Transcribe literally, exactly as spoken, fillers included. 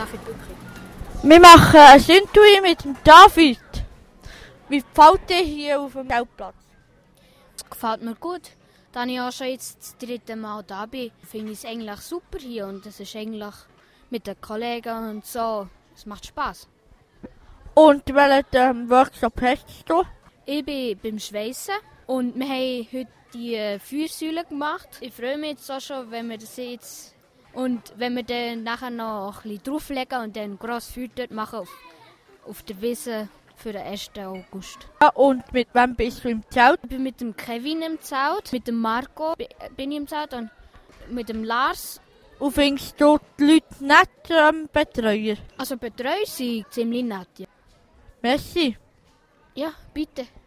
David Bückri. Wir machen ein Interview mit dem David. Wie gefällt dir hier auf dem Zeltplatz? Es gefällt mir gut. Da ich auch schon jetzt das dritte Mal da bin, finde ich es eigentlich super hier. Und es ist eigentlich mit den Kollegen und so, es macht Spass. Und welchen Workshop hast du? Ich bin beim Schweissen und wir haben heute die Feuersäule gemacht. Ich freue mich jetzt auch schon, wenn wir das jetzt und wenn wir dann nachher noch ein bisschen drauflegen und dann ein grosses Feuer dort machen auf, auf der Wiese für den ersten August. Ja, und mit wem bist du im Zelt? Ich bin mit dem Kevin im Zelt, mit dem Marco bin ich im Zelt und mit dem Lars. Und findest du die Leute nett, ähm, Betreuer? Also Betreuer sind ziemlich nett, ja. Merci. Ja, bitte.